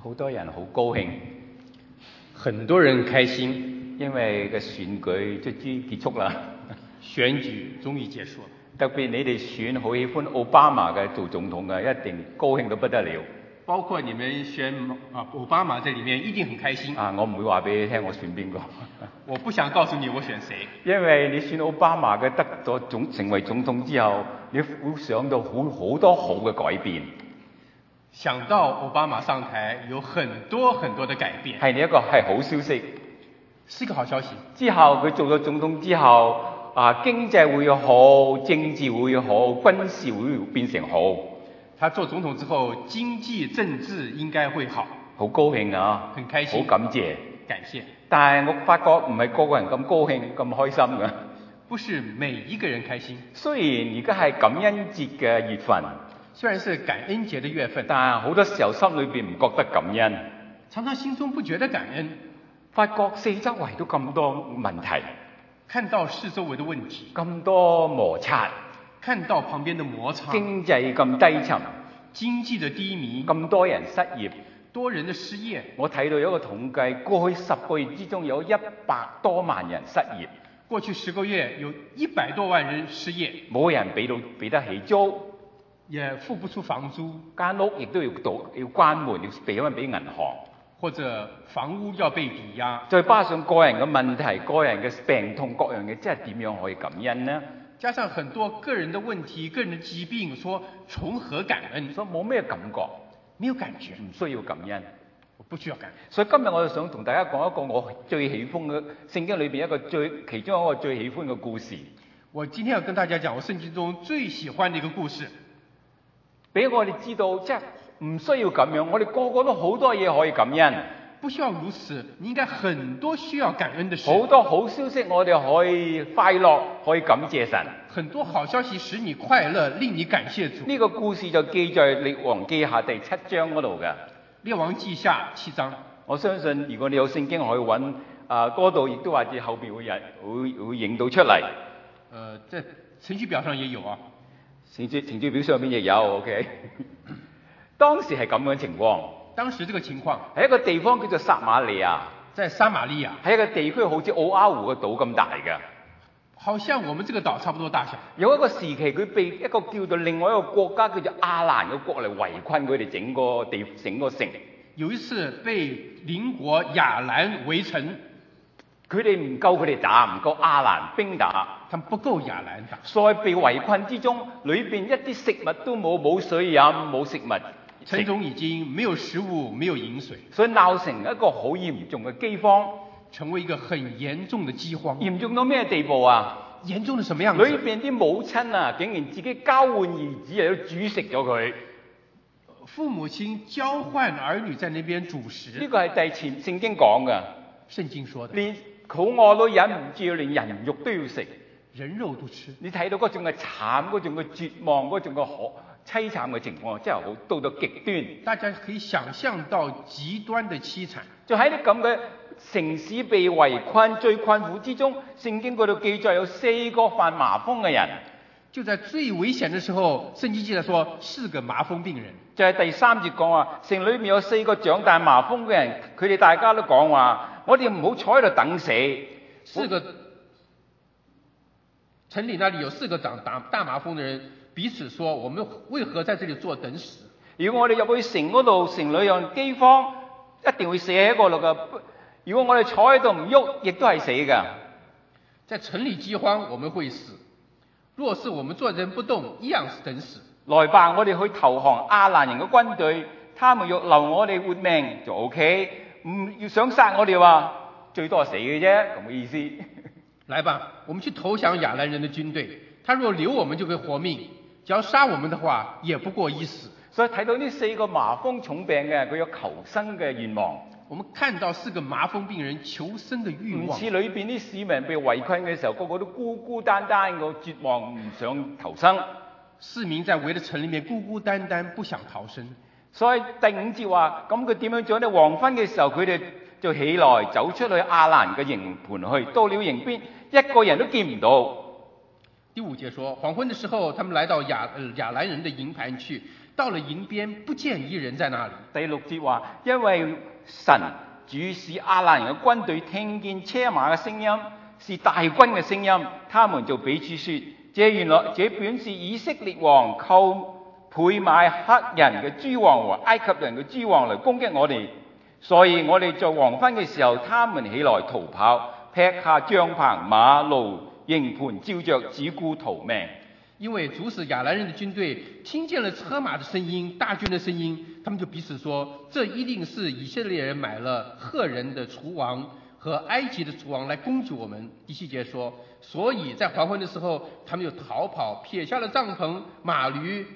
好多人好高興， 很多人開心， 因為個選舉終於結束啦。 選舉終於結束了。 特別你哋選好喜歡奧巴馬嘅做總統嘅，一定高興到不得了。 包括你們選奧巴馬在裡面一定很開心。 我唔會話俾你聽我選邊個。 我不想告訴你我選誰。 因為你選奧巴馬嘅得咗成為總統之後，你會想到好多好嘅改變。 想到奧巴馬上台有很多很多的改變， 係一個係好消息， 是個好消息。 之後佢做咗總統之後，經濟會好，政治會好，軍事會變成好。 他做總統之後，經濟政治應該會好。 好高興啊！ 很開心， 好感謝， 感謝。 但係我發覺唔係個個人咁高興咁開心嘅。 不是每一個人開心。 雖然而家係感恩節嘅月份， 雖然是感恩節的月份， 但係好多時候心裏邊唔覺得感恩， 常常心中不覺得感恩， 發覺四周圍都咁多問題， 看到四周圍的問題， 咁多摩擦， 看到旁邊的摩擦， 經濟咁低沉， 經濟的低迷， 咁多人失業， 多人的失業。 我睇到有一個統計，過去10個月之中有100多萬人失業。 過去10個月有100多萬人失業， 冇人俾得起租， 也付不出房租， 間屋亦都要關門，要俾銀行， 或者房屋要被抵押。 再加上個人嘅問題、個人嘅病痛各樣嘢，即係點樣可以感恩呢？ 加上很多個人的問題、個人的疾病，說從何感恩？ 所以冇咩感覺， 沒有感覺， 唔需要感恩。 我不需要感恩。 所以今日我就想同大家講一個我最喜歡嘅聖經裏邊其中一個最喜歡嘅故事。 我今天要跟大家講我聖經中最喜歡的一個故事， 俾我哋知道，即係唔需要咁樣，我哋個個都好多嘢可以感恩。 不需要如此，你應該很多需要感恩的事。 好多好消息，我哋可以快樂，可以感謝神。 很多好消息使你快樂，令你感謝主。 呢個故事就記在列王記下第7章嗰度嘅。 列王記下7章，我相信如果你有聖經可以揾，嗰度亦都或者後邊會影到出嚟。 在程序表上也有啊。 程序表上面亦有 ，OK 。當時係咁樣嘅情況。 當時這個情況係一個地方叫做撒瑪利亞， 在撒瑪利亞， 係一個地區好似奧阿湖嘅島咁大嘅。 好像我們這個島差不多大小。 有一個時期，佢被一個叫做另外一個國家叫做亞蘭嘅國嚟圍困佢哋整個城。 有一次被鄰國亞蘭圍城， 佢哋唔夠佢哋打，唔夠亞蘭兵打， 他們不夠亞蘭打， 所以被圍困之中，裏邊一啲食物都冇，冇水飲，冇食物。 城中已經沒有食物，沒有飲水， 所以鬧成一個好嚴重嘅饑荒， 成為一個很嚴重的饑荒。 嚴重到咩地步啊？ 嚴重到什麼樣子？ 裏邊啲母親啊，竟然自己交換兒子嚟到煮食咗佢。 父母親交換兒女在那邊煮食。 呢個係聖經講嘅。 聖經說的。 連肚餓都忍唔住，連人肉都要食。 人肉都吃。你睇到嗰種嘅慘，嗰種嘅絕望，嗰種嘅凄慘嘅情況，真係好到極端。 大家可以想象到極端的凄慘。就喺啲咁嘅城市被圍困最困苦之中，聖經嗰度記載有4個患麻風嘅人。 就在最危險的時候，聖經記載說4個麻風病人。 就係第3節講話，城裏面有4個長大麻風嘅人，佢哋大家都講話，我哋唔好坐喺度等死。 城裏那裡有4個大麻風的人。彼此說：我們為何在這裡坐等死？ 如果我哋入去城嗰度，城裏有饑荒，一定會死喺嗰度噶。如果我哋坐喺度唔喐，亦都係死噶。 在城裡饑荒，我們會死；若是我們坐人不動，一樣是等死。 來吧，我哋去投降亞蘭人嘅軍隊，他們若留我哋活命就 OK， 唔要想殺我哋話，最多係死嘅啫，咁嘅意思。 來吧，我們去投降亞蘭人的軍隊，他若留我們就可以活命。只要殺我們的話，也不過一死。 所以睇到呢4個麻風重病嘅，佢有求生嘅願望。 我們看到4個麻風病人求生的欲望。 唔似裏邊啲市民被圍困嘅時候，個個都孤孤單單個絕望，唔想逃生。 市民在圍的城裏面孤孤單單，不想逃生。 所以第5節話，咁佢點樣做呢？黃昏嘅時候，佢哋就起來走出去亞蘭嘅營盤去，到了營邊，一個人都見唔到。 第5节說，黃昏的時候，他們來到亞蘭人的營盤去，到了營邊，不見一人在那裡。 第6節話，因為神主使亞蘭人嘅軍隊聽見車馬嘅聲音，是大軍嘅聲音，他們就彼此說：這本是以色列王購配買黑人嘅諸王和埃及人嘅諸王嚟攻擊我哋，所以我哋在黃昏嘅時候，他們起來逃跑，劈下帳棚、馬路、營盤，照着只顧逃命。 因為主使亞蘭人的軍隊聽見了車馬的聲音、大軍的聲音，他們就彼此說：這一定是以色列人買了赫人的廚王和埃及的廚王來攻擊我們。第7節說，所以在黃昏的時候，他們就逃跑，撇下了帳篷、馬驢、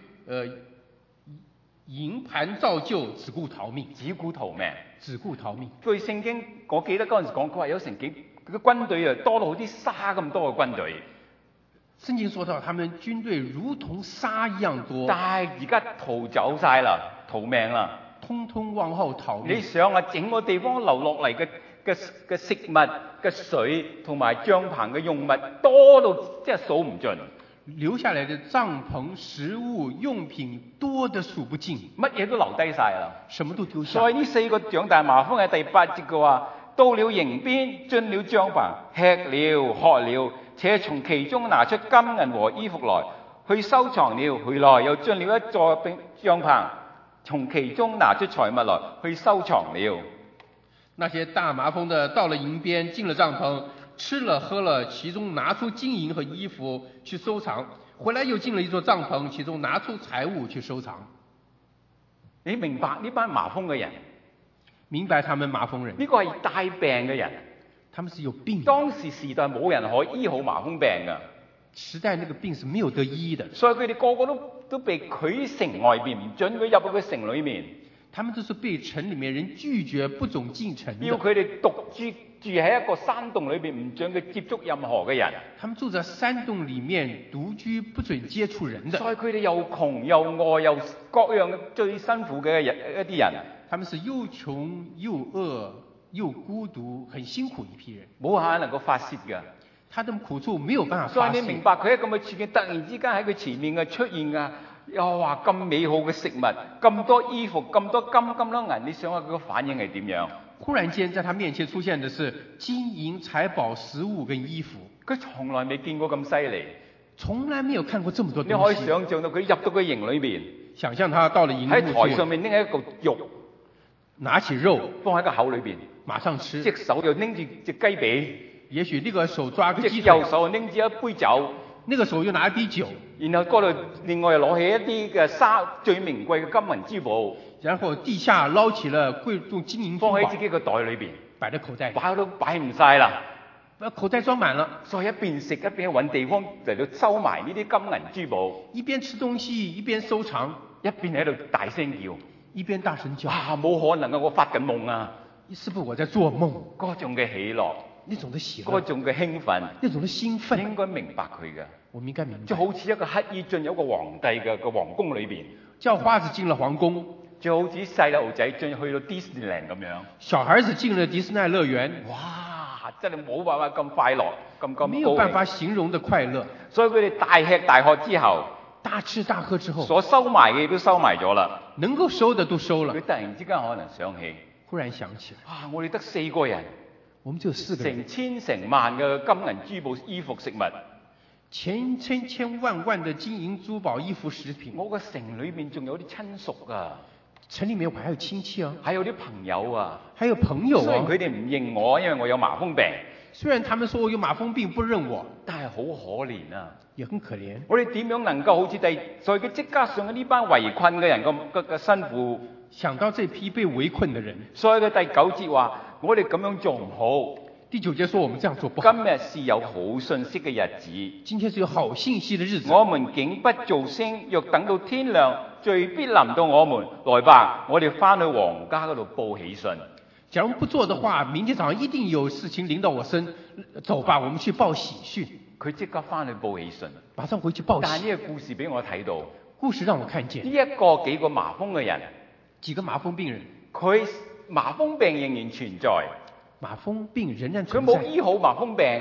營盤照舊，只顧逃命。 只顧逃命。 只顧逃命。 據聖經，我記得嗰陣時講，佢話有成幾個軍隊啊，多到好似沙咁多嘅軍隊。 聖經說到，他們軍隊如同沙一樣多， 但係而家逃走晒啦，逃命啦， 通通往後逃命。 你想啊，整個地方流落嚟嘅食物嘅水同埋帳棚嘅用物多到即係數唔盡， 留下來的帳篷、食物、用品多得數不盡， 乜嘢都留低晒啦， 什麼都丟下。 所以呢4個長大麻風喺第8節嘅話，到了營邊，進了帳棚，吃了喝了，且從其中拿出金銀和衣服來，去收藏了。回來又進了一座帳棚，從其中拿出財物來，去收藏了。 那些大麻風的到了營邊，進了帳篷，吃了喝了，其中拿出金銀和衣服去收藏。回來又進了一座帳篷，其中拿出財物去收藏。 你明白呢班麻風嘅人？ 明白他們麻風人， 呢個係帶病嘅人， 他們是有病。 當時時代冇人可以醫好麻風病㗎， 時代那個病是沒有得醫的， 所以佢哋個個都被拒城外邊，唔准佢入去個城裏面。 他們都是被城裡面人拒絕，不准進城的。 要佢哋獨住喺一個山洞裏邊，唔准佢接觸任何嘅人。 他們住在山洞裡面獨居，不准接觸人的。 所以佢哋又窮又餓又各樣最辛苦嘅一啲人。 他們是又窮又餓又孤獨，很辛苦一批人， 冇可能能夠發泄㗎。 他的苦處沒有辦法發泄。 所以你明白佢喺咁嘅處境，突然之間喺佢前面嘅出現㗎，又話咁美好嘅食物，咁多衣服，咁多金咁多銀，你想下佢個反應係點樣？ 忽然間在他面前出現的是金銀財寶、食物跟衣服， 佢從來未見過咁犀利， 從來沒有看過這麼多東西。 你可以想象到佢入到個營裏面， 想象他到了營喺台上面拎起一個肉， 拿起肉放喺個口裏邊， 馬上吃。 隻手又拎住隻雞髀， 也許呢個手抓個雞腿， 隻右手又拎住一杯酒， 那個手又拿一杯酒， 然後嗰度另外又攞起一啲嘅最名貴嘅金銀珠寶， 然後地下撈起了貴重金銀珠寶， 放喺自己個袋裏邊， 擺在口袋， 擺都擺唔晒啦， 口袋裝滿了， 所以一邊食一邊揾地方嚟到收埋呢啲金銀珠寶， 一邊吃東西一邊收藏， 一邊喺度大聲叫， 一邊大聲叫， 冇可能啊！我發緊夢啊！ 是不是我在做夢？ 嗰種嘅喜樂， 那種的喜樂， 嗰種嘅興奮， 那種的興奮， 應該明白佢嘅。 我們應該明白， 就好似一個乞兒進入一個皇帝嘅個皇宮裏邊， 叫花子進了皇宮， 就好似細路仔去到 Disneyland 咁樣， 小孩子進了迪士尼樂園， 哇！真係冇辦法咁快樂，咁高興， 沒有辦法形容的快樂。 所以佢哋大吃大喝之後， 大吃大喝之後， 所收埋嘅都收埋咗啦， 能夠收的都收了。 佢突然之間可能想起， 忽然想起， 哇！我哋得4個人， 我們就4個人， 成千成萬嘅金銀珠寶、衣服、食物， 千萬的金銀珠寶、衣服、食品。 我個城裏面仲有啲親屬啊， 城裡面我還有親戚啊， 還有啲朋友啊， 還有朋友啊。 雖然佢哋唔認我，因為我有麻風病。 雖然他們說我有麻風病不認我， 但係好可憐啊， 也很可憐。 我哋點樣能夠好似在佢即刻上呢班圍困嘅人嘅辛苦？ 想到這批被圍困的人， 所以佢第9節話：我哋咁樣做唔好。 第9節說我們這樣做不好。 今日是有好信息嘅日子， 今天是有好信息的日子。 我們竟不做聲，若等到天亮，罪必臨到我們。來吧，我哋翻去皇家嗰度報喜訊。 假如不做的話，明天早上一定有事情臨到我身。走吧，我們去報喜訊。 佢即刻翻去報喜訊， 馬上回去報喜。 但係呢個故事俾我睇到， 故事讓我看見呢幾個麻風嘅人， 幾個麻風病人， 佢麻風病仍然存在， 麻風病仍然存在。 佢冇醫好麻風病啊，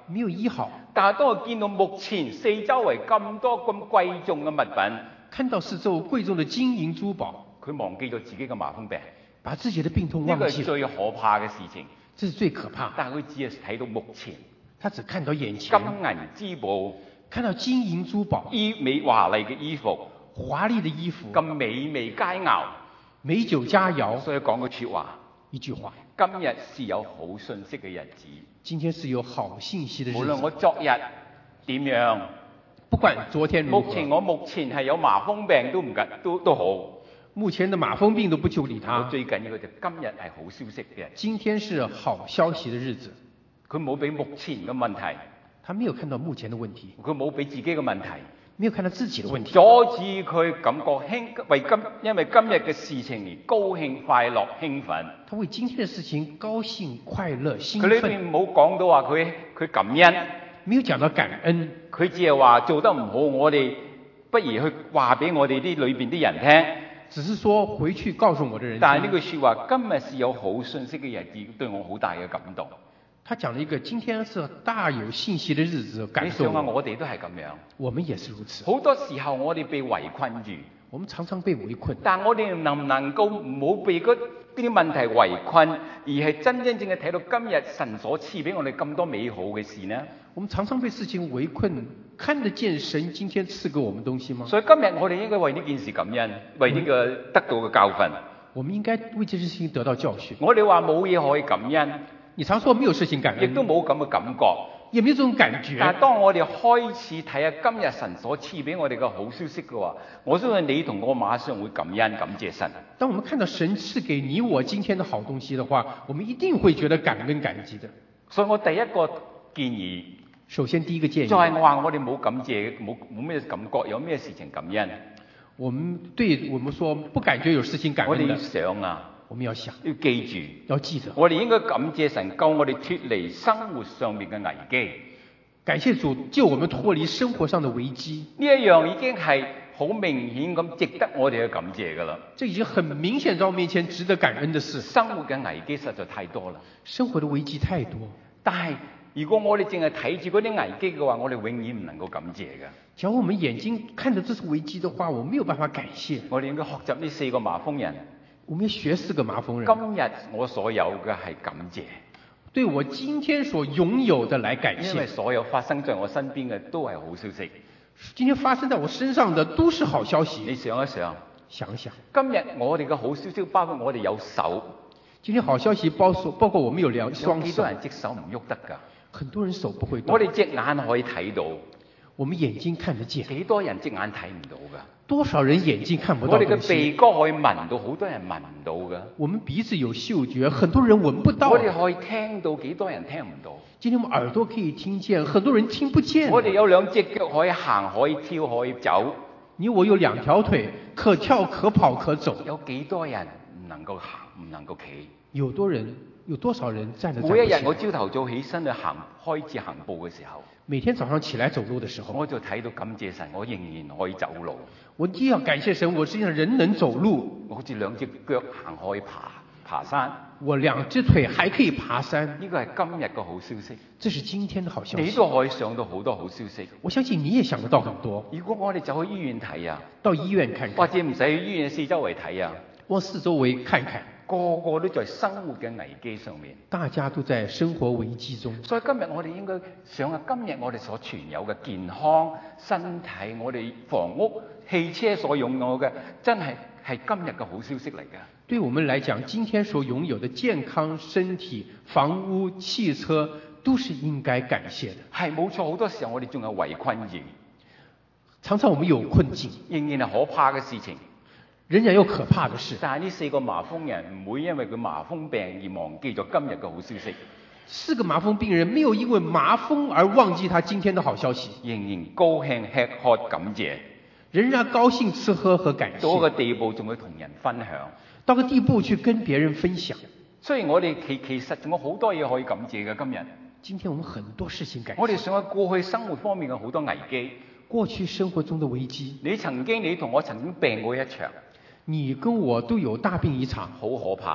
没有醫好。 但係當我見到目前四周圍咁多咁貴重嘅物品， 看到四周貴重的金銀珠寶， 佢忘記咗自己嘅麻風病， 把自己的病痛呢個係忘記了， 最可怕嘅事情。 這是最可怕。 但係佢只係睇到目前他只看到眼前， 金銀珠寶、 看到金銀珠寶、 美華麗嘅衣服、 華麗的衣服、 咁美味佳肴， 美酒佳肴。 所以講句説話， 一句話， 今日是有好信息嘅日子。 今天是有好信息的日無論子。 我昨日點樣， 不管昨天如目前何， 我目前係有麻風病都唔緊都好。 目前的麻風病都不就理我他。 最緊要嘅就今日係好消息嘅， 今天是好消息的日子， 佢冇俾目前嘅問題， 他沒有看到目前的問題， 佢冇俾自己嘅問題沒有看到自己的問題， 阻止佢感覺因為今日嘅事情而高興、快樂、興奮。 他為今天的事情高興、快樂、興佢呢奮， 邊冇講到話佢感恩， 沒有講到感恩， 佢只係話做得唔好，我哋不如去話俾我哋啲裏邊啲人聽。 只是說回去告訴我的人聽。 但係呢句説話，今日是有好信息嘅日子，對我好大嘅感動。 他講了一個今天是大有信息的日子，感你想下， 動我哋都係咁樣。 我們也是如此。 好多時候我哋被圍困住， 我們常常被圍困， 但我哋能唔能夠唔好被嗰啲問題圍困，而係真真正正睇到今日神所賜俾我哋咁多美好嘅事呢？ 我們常常被事情圍困，看得見神今天賜給我們東西嗎？ 所以今日我哋應該為呢件事感恩，為呢個得到嘅教訓。 我們應該為這件事情得到教訓。 我哋話冇嘢可以感恩， 你常說沒有事情感恩， 亦都冇咁嘅感覺。 也沒有這種感覺。 但係當我哋開始睇下今日神所賜俾我哋嘅好消息嘅話，我相信你同我馬上會感恩感謝神。 當我們看到神賜給你我今天的好東西的話，我們一定會覺得感恩感激的。 所以我第一個建議， 首先第一個建議就係我話我哋冇感謝，冇咩感覺，有咩事情感恩。 我們對我們說不感覺有事情感我哋要恩的， 想啊， 我們要想， 要記住， 要記得， 我哋應該感謝神救我哋脫離生活上面嘅危機。 感謝主救我們脫離生活上的危機。 呢一樣已經係好明顯咁值得我哋去感謝㗎啦。 這已經很明顯在我面前值得感恩的事。 生活嘅危機實在太多啦， 生活的危機太多， 但係如果我哋淨係睇住嗰啲危機嘅話，我哋永遠唔能夠感謝嘅。 假如我們眼睛看着這是危機的話，我沒有辦法感謝。 我哋應該學習呢4個麻風人。 我們要學4個麻風人。 今日我所有嘅係感謝， 對我今天所擁有的來感謝。 因為所有發生在我身邊嘅都係好消息。 今天發生在我身上的都是好消息。 你想一想， 想一想， 今日我哋嘅好消息包括我哋有手， 今天好消息包括我們有雙手有幾多，人隻手唔喐得㗎？ 很多人手不會動。 我哋隻眼可以睇到， 我們眼睛看得見， 幾多人隻眼睇唔到㗎？ 多少人眼睛看不到我哋東嘅鼻西。 哥可以聞到，好多人聞唔到㗎。 我們鼻子有嗅覺，很多人聞不到。 我哋可以聽到，幾多人聽唔到？ 今天我們耳朵可以聽見，很多人聽不見。 我哋有2隻腳可以行，可以跳，可以走。 你我有2條腿，可跳可跑可走。 有幾多人唔能夠行，唔能夠企？ 有多少人站得站不每一日起來？ 我朝頭早起身去開始行步嘅時候， 每天早上起來走路的時候， 我就睇到感謝神，我仍然可以走路。 我既要感謝神，我實際上人能走路， 我好似2隻腳行可以爬山。 我2隻腿還可以爬山。 呢個係今日嘅好消息， 這是今天的好消息。 你都可以想到好多好消息。 我相信你也想得到很多。 如果我哋走去醫院睇啊， 到醫院看看， 或者唔使去醫院四周圍睇啊， 往四周圍看看， 個個都在生活嘅危機上面。 大家都在生活危機中。 所以今日我哋應該想下，今日我哋所存有嘅健康、身體、我哋房屋、汽車所擁有嘅，真係今日嘅好消息嚟嘅。 對我們來講，今天所擁有的健康、身體、房屋、汽車，都是應該感謝的。 係冇錯，好多時候我哋仲有圍困住， 常常我們有困境， 仍然係可怕嘅事情。 仍然有可怕的事。 但係呢4個麻風人唔會因為佢麻風病而忘記咗今日嘅好消息。 4個麻風病人沒有因為麻風而忘記他今天的好消息， 仍然高興吃喝感謝， 仍然高興吃喝和感到一個謝， 地步仲會同人分享。 到個地步去跟別人分享。 雖然我哋其實仲有好多嘢可以感謝嘅今日。 今天我們很多事情感謝。 我哋想喺過去生活方面嘅好多危機， 過去生活中的危機， 你同我曾經病過一場， 你跟我都有大病一場， 好可怕。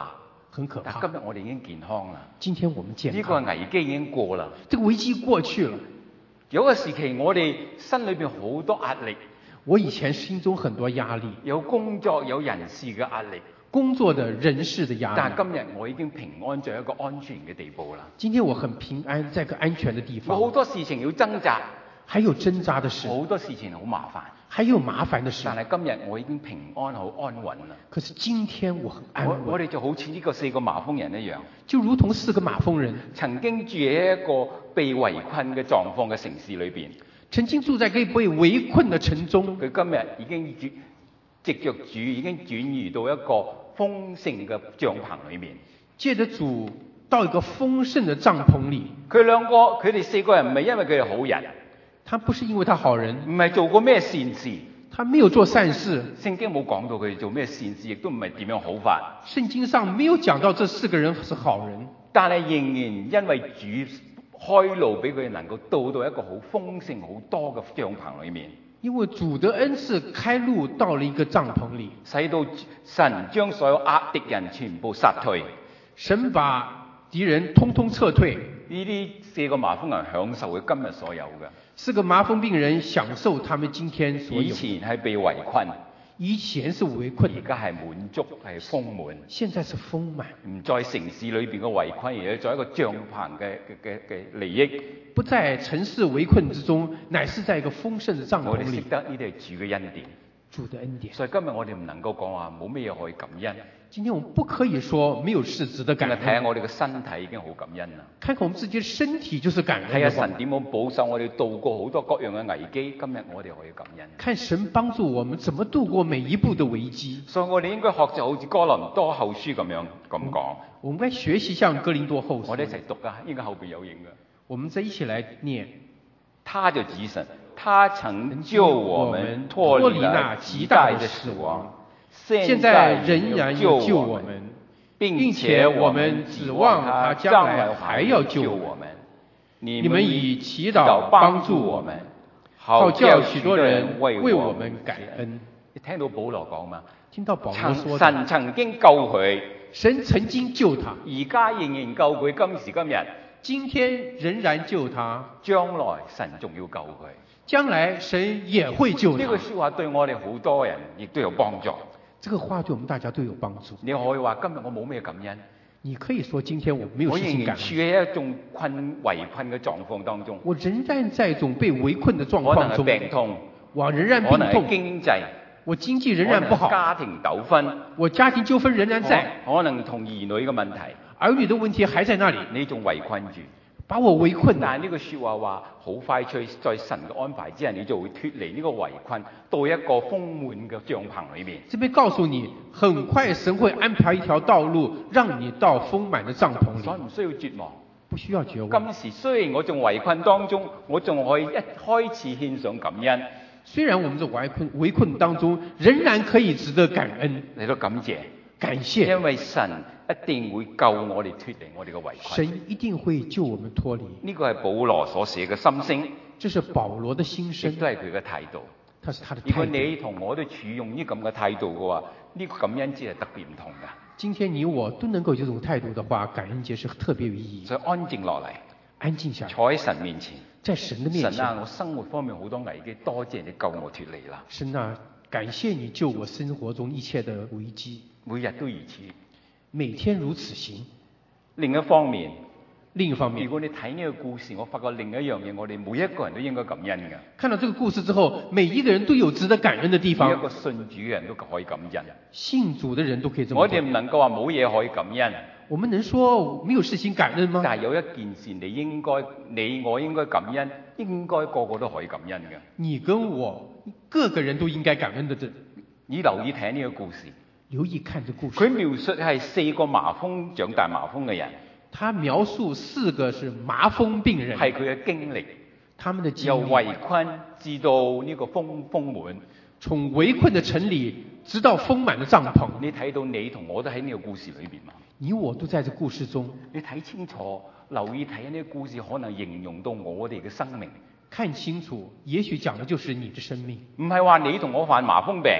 很可怕。 但今日我哋已經健康啦， 今天我們健呢康， 個危機已經過啦。 這個危機過去了。 有個時期我哋心裏邊好多壓力， 我以前心中很多壓力， 有工作有人事嘅壓力， 工作的人事的壓力。 但係今日我已經平安在一個安全嘅地步啦。 今天我很平安，在個安全的地方。 我好多事情要掙扎， 還有掙扎的事， 好多事情好麻煩， 還有麻煩的事。 但係今日我已經平安好安穩啦。 可是今天我很安穩。 我哋就好似呢個4個麻風人一樣， 就如同4個麻風人曾經住喺一個被圍困嘅狀況嘅城市裏邊。 曾經住在被圍困的城中， 佢今日已經藉着主已經轉移到一個豐盛嘅帳篷裏面。 借着主到一個豐盛的帳篷裡。 佢哋4個人唔係因為佢哋好人， 他不是因為他好人， 唔係做過咩善事， 他沒有做善事。 聖經冇講到佢哋做咩善事，亦都唔係點樣好法。 聖經上沒有講到這4個人是好人， 但係仍然因為主開路俾佢哋能夠到一個好豐盛好多嘅帳篷裏面。 因為主的恩賜開路到了一個帳篷裡， 使到神將所有敵人全部殺退。 神把敵人通通撤退。 呢啲4個麻風人享受佢今日所有嘅。 4個麻風病人享受他們今天所有。 以前係被圍困， 以前是圍困， 而家係滿足係豐滿。 現在是豐滿， 唔再城市裏邊嘅圍困，而係在一個帳篷嘅利益。 不在城市圍困之中，乃是在一個豐盛的帳篷裡。 我哋識得呢啲係主嘅恩典， 主的恩典。 所以今日我哋唔能夠講話冇咩嘢可以感恩。 今天我們不可以說沒有事值得感恩。 睇下我哋嘅身體已經好感恩啦。 看看我們自己的身體就是感恩。 睇下神點樣保守我哋度過好多各樣嘅危機，今日我哋可以感恩。 看神幫助我們怎麼度過每一步的危機。 所以我哋應該學習好似哥林多後書咁講。 我們該學習像哥林多後書。 我哋一齊讀啊，應該後邊有影嘅。 我們再一起來念。 他就指神，他曾救我們脫離那極大的死亡， 現在仍然要救我們，並且我們指望他將來還要救我們。你們以祈禱幫助我們，好叫許多人為我們感恩。 你聽到保羅講嘛？ 聽到保羅說， 神曾經救佢， 神曾經救他， 而家仍然救佢，今時今日。 今天仍然救他， 將來神仲要救佢。 將來神也會救他。 呢句說話對我哋好多人亦都有幫助。 這個話對我們大家都有幫助。 你可以話今日我冇咩感恩。 你可以說今天我沒有事情感恩。 我仍然處喺一種圍困嘅狀況當中。 我仍然在一種被圍困的狀況中。 可能係病痛， 我仍然病痛。 可能係經濟， 我經濟仍然不好。 家庭糾紛， 我家庭糾紛仍然在。 可能同兒女嘅問題。 兒女的問題還在那裡， 你仲圍困住， 把我圍困。 但係呢句說話好快脆，在神嘅安排之下，你就會脫離呢個圍困，到一個豐滿嘅帳篷裏面。 這邊告訴你，很快神會安排一條道路，讓你到豐滿的帳篷裡。 所以唔需要絕望， 不需要絕望。 今時雖然我仲圍困當中，我仲可以一開始獻上感恩。 雖然我們在圍困當中，仍然可以值得感恩， 嚟到感謝。 感謝， 因為神一定會救我哋脫離我哋嘅圍困。 神一定會救我們脫離。 呢個係保羅所寫嘅心聲， 這是保羅的心聲， 亦都係佢嘅態度。 他是他的態度。 如果你同我都處用呢咁嘅態度嘅話，呢個感恩節係特別唔同㗎。 今天你我都能夠有這種態度的話，感恩節是特別有意義。 所以安靜落嚟， 安靜下來， 坐喺神面前， 在神的面前。 神啊，我生活方面好多危機，多謝你救我脫離啦。 神啊，感謝你救我生活中一切的危機。 每日都如此， 每天如此行。 另一方面，如果你睇呢個故事，我發覺另一樣嘢，我哋每一個人都應該感恩嘅。 看到這個故事之後，每一個人都有值得感恩的地方。 每一個信主嘅人都可以感恩。 信主的人都可以這麼。 我哋唔能夠話冇嘢可以感恩。 我們能說沒有事情感恩嗎？ 但係有一件事你我應該感恩，應該個個都可以感恩嘅。 你跟我個個人都應該感恩的。 你留意睇呢個故事， 留意看這故事。 佢描述係4個麻風長大麻風嘅人。 他描述4個是麻風病人， 係佢嘅經歷， 他們的經歷由圍困至到呢個豐滿， 從圍困的城裡直到豐滿的帳篷。 你睇到你同我都喺呢個故事裏邊嘛？ 你我都在這故事中。 你睇清楚，留意睇呢個故事，可能形容到我哋嘅生命。 看清楚，也許講的就是你的生命。 唔係話你同我患麻風病。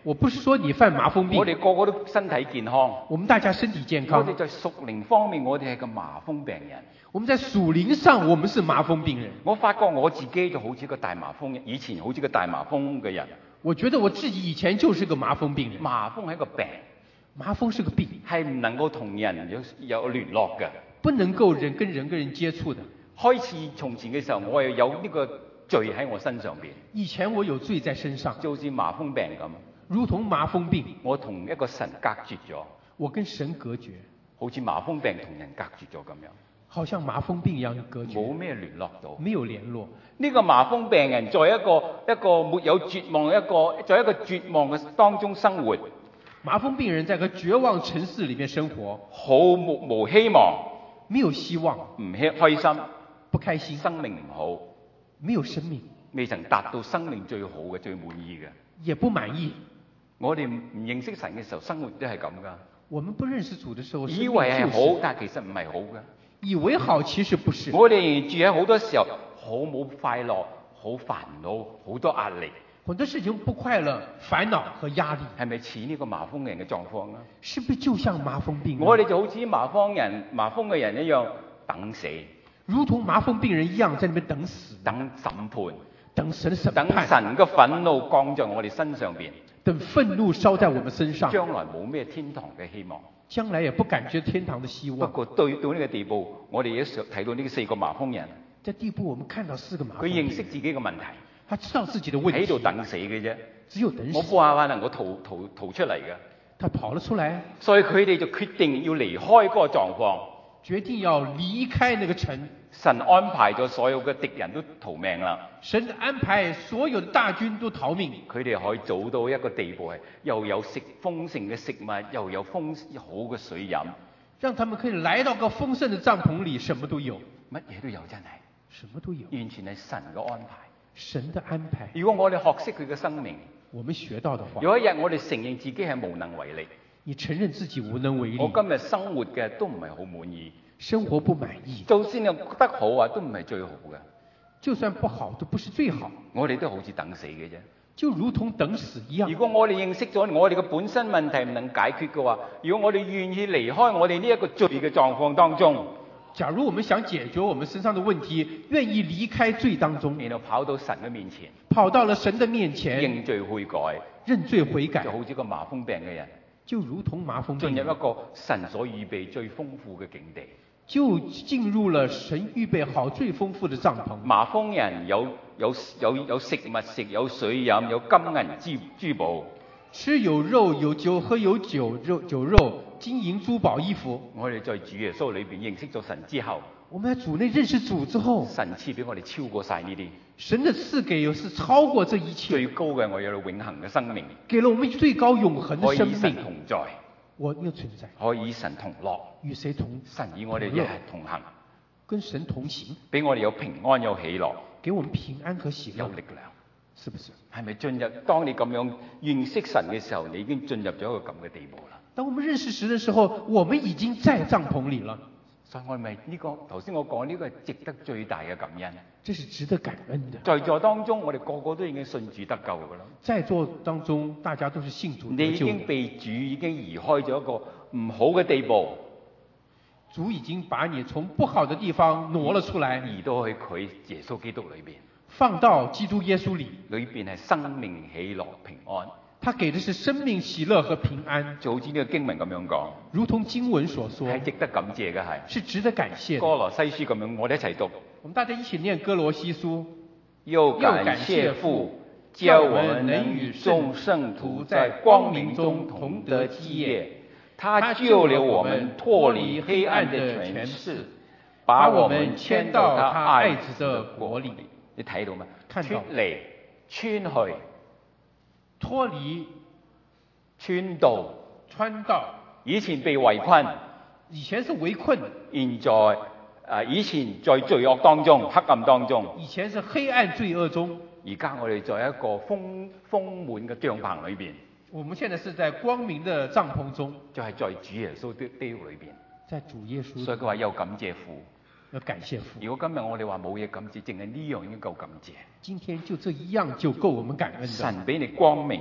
我不是說你犯麻風病， 我哋個個都身體健康， 我們大家身體健康我哋。在屬靈方面，我哋係個麻風病人。 我們在屬靈上，我們是麻風病人。 我發覺我自己就好似個大麻風，以前好似個大麻風嘅人。 我覺得我自己以前就是個麻風病人。 麻風係一個病， 麻風是個病， 係唔能夠同人有聯絡嘅。 不能夠跟人接觸的。 開始從前嘅時候，我係有呢個罪喺我身上邊， 以前我有罪在身上， 就好似麻風病咁。 如同麻風病， 我同一個神隔絕咗， 我跟神隔絕， 好似麻風病同人隔絕咗咁樣， 好像麻風病一樣隔絕， 冇咩聯絡到。 沒有聯絡。 呢個麻風病人在一個沒有絕望在一個絕望嘅當中生活， 麻風病人在個絕望城市裏面生活， 好無希望， 沒有希望， 唔開心， 不開心， 生命唔好， 沒有生命， 未曾達到生命最好嘅、最滿意嘅。 也不滿意。 我哋唔認識神嘅時候，生活都係咁噶。 我們不認識主的時候， 以為係好，但係其實唔係好嘅。 以為好，其實不是。 我哋住喺好多時候，好冇快樂，好煩惱，好多壓力。 很多事情不快樂、煩惱和壓力， 係咪似呢個麻風人嘅狀況啊？ 是不是就像麻風病？ 我哋就好似麻風嘅人一樣，等死， 如同麻風病人一樣，在那邊等死， 等審判， 等神的審等判， 神嘅憤怒降在我哋身上邊， 等憤怒燒在我們身上， 將來冇咩天堂嘅希望。 將來也不感覺天堂的希望。 不過到呢個地步，我哋一睇到呢4個麻風人， 在地步，我們看到4個麻風佢病人， 認識自己嘅問題， 他知道自己的問題， 喺度等死嘅啫。 只有等死。 我冇辦法能夠逃出嚟嘅， 他跑了出來， 所以佢哋就決定要離開嗰個狀況。 決定要離開那個城。 神安排咗所有嘅敵人都逃命啦。 神安排所有的大軍都逃命， 佢哋可以做到一個地步，係又有豐盛嘅食物，又有好嘅水飲， 讓他們可以來到個豐盛的帳篷裏，什麼都有， 乜嘢都有，真係什麼都有， 完全係神嘅安排。 神的安排。 如果我哋學識佢嘅生命， 我們學到的話， 有一日我哋承認自己係無能為力， 你承認自己無能為力， 我今日生活嘅都唔係好滿意， 生活不滿意， 就算你覺得好啊，都唔係最好嘅。 就算不好都不是最好， 我哋都好似等死嘅啫。 就如同等死一樣。 如果我哋認識咗我哋嘅本身問題唔能解決嘅話，如果我哋願意離開我哋呢一個罪嘅狀況當中， 假如我們想解決我們身上的問題，願意離開罪當中， 然後跑到神嘅面前， 跑到了神的面前， 認罪悔改， 認罪悔改， 就好似個麻風病嘅人， 就如同麻風病進入人一個神所預備最豐富嘅境地。 就進入了神預備好最豐富的帳篷。 麻風人有食物食，有水飲，有金銀珠寶。 吃有肉有酒，喝有酒肉，金銀珠寶衣服。 我哋在主耶穌裏邊認識咗神之後， 我們在主內認識主之後， 神賜俾我哋超過晒呢啲。 神的賜給是超過這一切。 最高嘅我有永恆嘅生命， 給了我們最高永恆的生可以與神命。 同在， 我沒有存在， 可以與神同樂， 與誰同？ 神與我哋一齊同行， 跟神同行， 俾我哋有平安有喜樂， 給我們平安和喜樂， 有力量。 是不是？ 係咪進入？當你咁樣認識神嘅時候，你已經進入咗一個咁嘅地步啦。 當我們認識神的時候，我們已經在帳篷裏了。 所以我咪呢個頭先我講呢個係值得最大嘅感恩。 這是值得感恩的。 在座當中，我哋個個都已經信主得救㗎啦。 在座當中，大家都是信主你得救的。 已經被主已經移開咗一個唔好嘅地步， 主已經把你從不好的地方挪了出來， 移到去佢耶穌基督裏邊。 放到基督耶穌裏， 裏邊係生命、喜樂、平安。 他給的是生命、喜樂和平安， 就好似呢個經文咁樣講， 如同經文所說， 係值得感謝嘅係。 是值得感謝的。 歌羅西書咁樣，我哋一齊讀。 我們大家一起念歌羅西書。 又感謝父，叫我們能與眾聖徒在光明中同得基業。他救了我們脫離黑暗的權勢，把我們遷到他愛子的國裏。你睇到嗎？ 看到。 脫離、穿去、 脫離、 穿到、 穿到。 以前被圍困， 以前是圍困。 現在以前在罪惡當中、黑暗當中。 以前是黑暗罪惡中。 而家我哋在一個豐滿嘅帳篷裏邊。 我們現在是在光明的帳篷中。 就係在主耶穌的基督裏邊。 在主耶穌。 所以佢話有感謝父。 要感謝父。 如果今日我哋話冇嘢感謝，淨係呢樣已經夠感謝。 今天就這一樣就夠我們感恩的。 神俾你光明，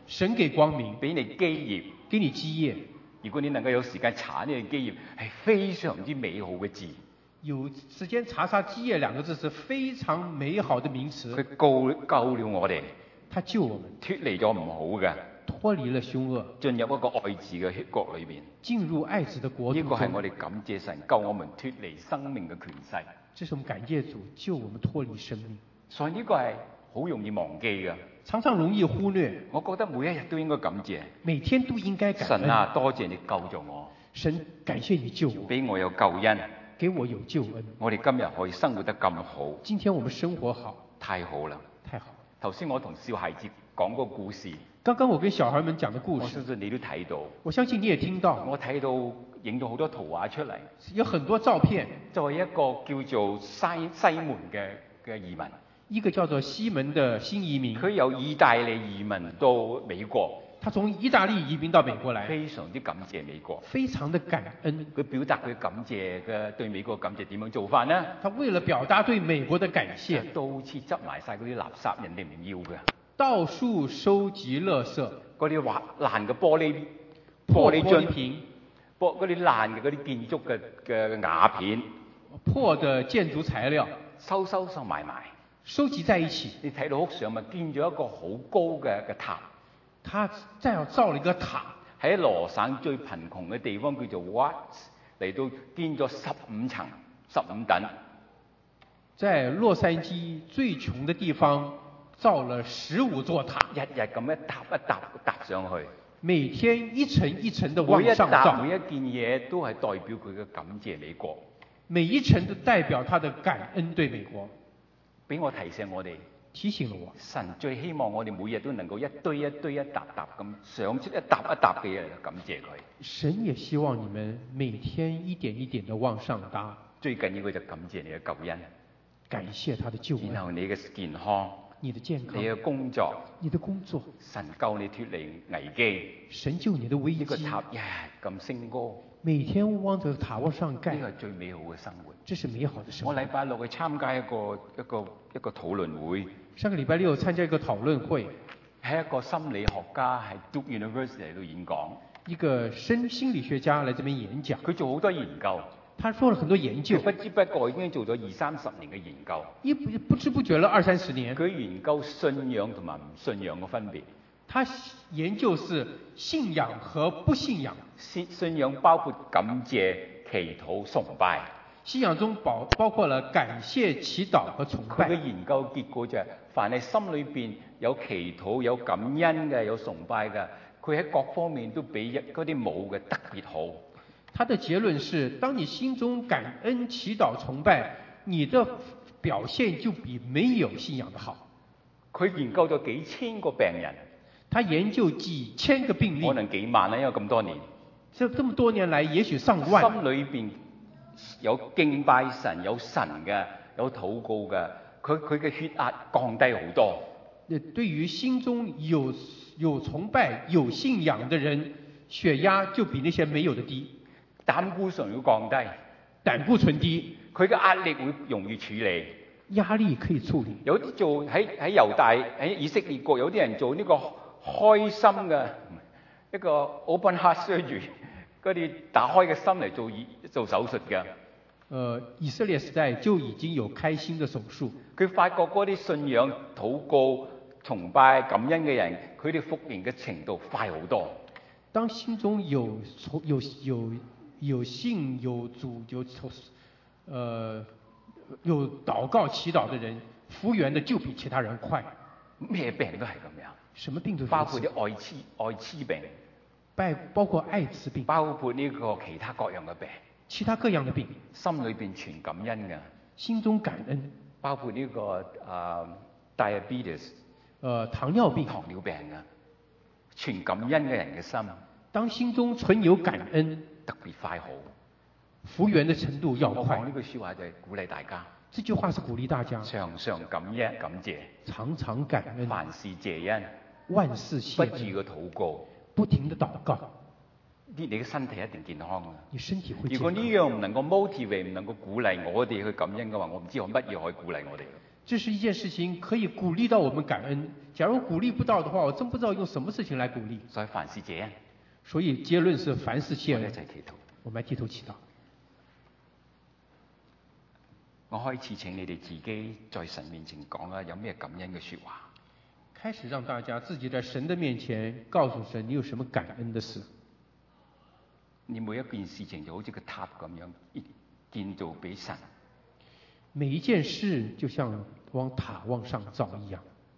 神給光明， 俾你基業。 給你基業。 如果你能夠有時間查呢個基業，係非常之美好嘅字。 有時間查查基業兩個字是非常美好的名詞。 佢救了我哋， 他救我們脱離咗唔好嘅， 脫離了兇惡， 進入一個愛子嘅國裏邊。 進入愛子的國度呢個係我哋感謝神救我們脱離生命嘅權勢。 這是我們感謝主救我們脫離生命。 所以呢個係好容易忘記嘅， 常常容易忽略。 我覺得每一日都應該感謝每天都應該感恩。 神啊，多謝你救咗我， 神感謝你救我， 俾我有救恩， 給我有救恩。 我哋今日可以生活得咁好， 今天我們生活好， 太好啦！ 太好。 頭先我同小孩子講個故事， 剛剛我跟小孩們講的故我事， 相信你都睇到， 我相信你也聽到。 我睇到影到好多圖畫出嚟， 有很多照片。 就係一個叫做西門嘅移民， 一個叫做西門的新移民， 佢由意大利移民到美國， 他從意大利移民到美國來， 非常之感謝美國， 非常的感恩。 佢表達佢感謝嘅對美國感謝點樣做法呢？ 他為了表達對美國的感謝， 到處執埋晒嗰啲垃圾，人哋唔要嘅， 到處收集垃圾， 嗰啲滑爛嘅玻璃破玻璃樽瓶， 嗰啲爛嘅嗰啲建築嘅瓦片， 破的建築材料， 收埋， 收集在一起。 你睇到屋上咪建咗一個好高嘅塔， 他再造了一個塔， 喺羅省最貧窮嘅地方叫做 Watts 嚟到建咗15層15等。 在洛杉磯最窮的地方造了15座塔， 日日咁一搭上去， 每天一層一層的往每一上造， 搭每一件嘢都係代表佢嘅感謝美國， 每一層都代表他的感恩對美國。 俾我提醒我哋， 提醒了我， 神最希望我哋每日都能夠一堆一沓咁上出一沓嘅嘢嚟感謝佢。 神也希望你們每天一點一點的往上搭， 最緊要嘅就感謝你嘅救恩， 感謝他的救恩， 然後你嘅健康、 你的健康、 你嘅工作， 你的工作， 神救你脱離危機， 神救你的危機。 呢個塔日日咁升高， 每天望着塔往上蓋， 呢個係最美好嘅生活。 這是美好的生活。 我禮拜六去參加一個討論會， 上個禮拜六參加一個討論會， 係一個心理學家喺 Duke University 嚟到演講， 一個心理學家來這邊演講， 佢做好多研究， 他做了很多研究， 不知不覺已經做咗20-30年嘅研究， 不知不覺了20-30年。 佢研究信仰同埋唔信仰嘅分別。 他研究是信仰和不信仰。 信仰包括感謝、祈禱、崇拜。 信仰中包括了感謝、祈禱和崇拜。 佢嘅研究結果就係，凡係心裏邊有祈禱、有感恩嘅、有崇拜嘅，佢喺各方面都比嗰啲冇嘅特別好。 他的結論是，當你心中感恩、祈禱、崇拜，你的表現就比沒有信仰的好。 佢研究咗幾千個病人， 他研究幾千個病例， 可能幾萬啦，因為咁多年。 這麼多年來，也許上萬。 心裏邊有敬拜神、有神嘅、有禱告嘅，佢嘅血壓降低好多。 對於心中有崇拜、有信仰的人，血壓就比那些沒有的低。 膽固醇要降低， 膽固醇低，佢嘅壓力會容易處理。 壓力可以處理。 有啲做喺猶大喺以色列國，有啲人做呢個開心嘅一個 open heart surgery， 嗰啲打開嘅心嚟做手術嘅。 以色列時代就已經有開心嘅手術。 佢發覺嗰啲信仰、禱告、崇拜、感恩嘅人，佢哋復原嘅程度快好多。 當心中有信有主有禱告祈禱的人，復原的就比其他人快。 咩病都係咁樣， 什麼病都包括啲愛滋病， 包括艾滋病， 包括呢個其他各樣嘅病， 其他各樣的病， 心裏邊全感恩嘅， 心中感恩， 包括呢個diabetes， 糖尿病嘅，全感恩嘅人嘅心， 當心中存有感恩， 特別快好。 復原的程度要快。 我講呢句説話就係鼓勵大家。 這句話是鼓勵大家。 常常感謝。 常常感恩。 凡事謝恩。 萬事謝恩。 不住嘅禱告。 不停的禱告。 你嘅身體一定健康嘅。 你身體會健康。 如果呢樣唔能夠 motivate，唔能夠鼓勵我哋去感恩嘅話，我唔知有乜嘢可以鼓勵我哋。 这是一件事情可以鼓励到我们感恩。假如鼓励不到的话，我真不知道用什么事情来鼓励。 所以凡事謝恩， 所以结論是凡事謝我哋一恩。 齊祈禱。 我們來低頭祈禱。 我開始請你哋自己在神面前講啊，有咩感恩嘅說話。 開始讓大家自己在神的面前告訴神你有什麼感恩的事。 你每一件事情就好似個塔咁樣建造俾神。 每一件事就像往塔往上造一樣。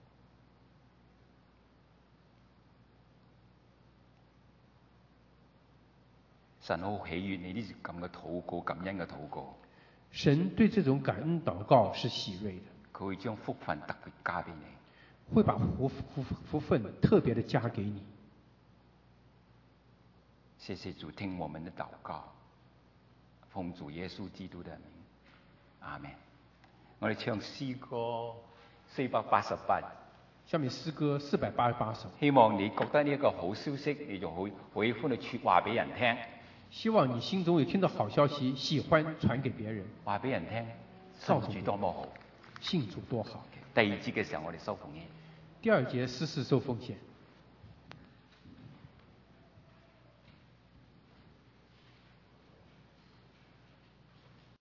神好喜悅你呢啲咁嘅禱告，感恩嘅禱告。 神對這種感恩禱告是喜悅的， 佢會將福分特別加俾你。 會把福分特別的加給你。 謝謝主聽我們的禱告，奉主耶穌基督的名，阿門。我哋唱詩歌488。 下面詩歌488首。 希望你覺得呢一個好消息，你就好喜歡去説話俾人聽。 希望你心中有聽到好消息，喜歡傳給別人。 話俾人聽，信主多麼好， 信主多好。 第二節嘅時候，我哋收奉獻。 第二節14受奉獻。